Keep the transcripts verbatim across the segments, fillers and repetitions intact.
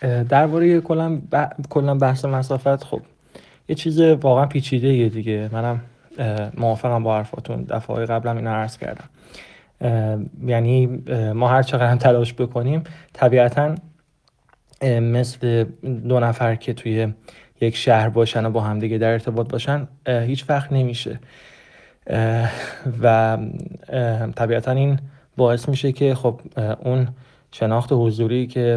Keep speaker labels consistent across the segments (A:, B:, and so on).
A: درباره کلا ب... کلا بحث مسافت، خب یه چیز واقعا پیچیده دیگه. منم موافقم با حرفاتون. دفعه قبلم اینا عرض کردم. یعنی ما هر چقدر هم تلاش بکنیم طبیعتاً مثل دو نفر که توی یک شهر باشن و با همدیگه در ارتباط باشن هیچ وقت نمیشه و طبیعتاً این باعث میشه که خب اون شناخت حضوری که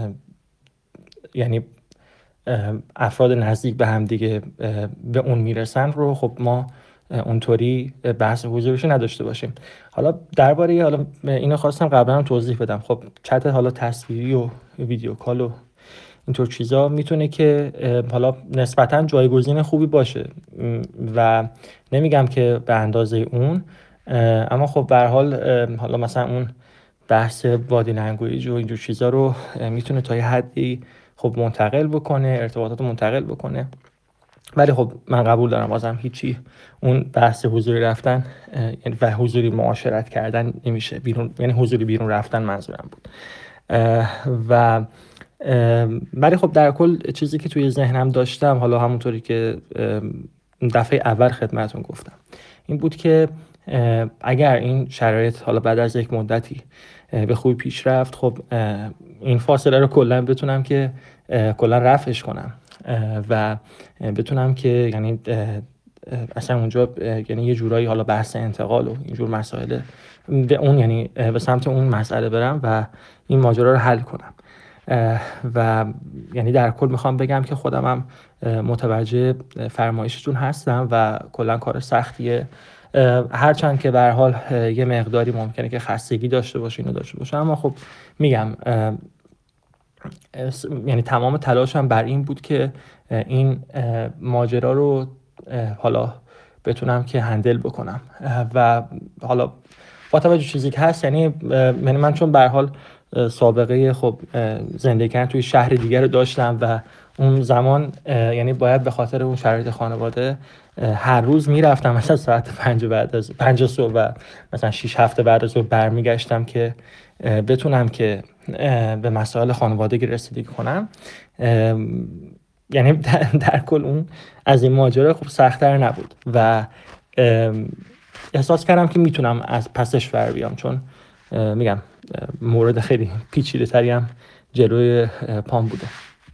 A: یعنی افراد نزدیک به هم دیگه به اون میرسن رو خب ما اونطوری بحث حضوریش نداشته باشیم. حالا درباره حالا اینو خواستم قبلا هم توضیح بدم. خب چت حالا تصویری و ویدیو کال و اینطور چیزا میتونه که حالا نسبتاً جایگزین خوبی باشه و نمیگم که به اندازه اون، اما خب به هر حال حالا مثلا اون بحث بادی لنگویج و اینجور چیزا رو میتونه تا یه حدی خب منتقل بکنه، ارتباطات منتقل بکنه. ولی خب من قبول دارم بازم هیچی اون بحث حضوری رفتن یعنی و حضوری معاشرت کردن نمیشه. بیرون یعنی حضوری بیرون رفتن منظورم بود. و ولی خب در کل چیزی که توی ذهنم داشتم، حالا همونطوری که دفعه اول خدمتون گفتم، این بود که اگر این شرایط حالا بعد از یک مدتی به خوبی پیش رفت، خب این فاصله رو کلا بتونم که کلا رفعش کنم و بتونم که یعنی اصلا اونجا یعنی یه جورایی حالا بحث انتقال و اینجور مسائل به اون یعنی به سمت اون مسئله برم و این ماجرا رو حل کنم. و یعنی در کل میخوام بگم که خودمم متوجه فرمایشتون هستم و کلا کار سختیه، هرچند که به هر حال یه مقداری ممکنه که خستگی داشته باشه اینو داشته باشه، اما خب میگم یعنی تمام تلاشم بر این بود که این ماجرا رو حالا بتونم که هندل بکنم و حالا با توجه چیزی که هست، یعنی من چون به هر حال سابقه خب زندگی کردن توی شهر دیگر رو داشتم و اون زمان یعنی باید به خاطر اون شرایط خانواده هر روز میرفتم مثلا ساعت پنج بعد از پنج صبح و مثلا شش هفته بعد از ظهر برمیگشتم که بتونم که به مسائل خانوادگی رسیدگی کنم. یعنی در کل اون از این ماجرا خب سخت‌تر نبود و احساس کردم که میتونم از پسش بر بیام، چون میگم مورد خیلی پیچیده تری هم جلوی پام بوده.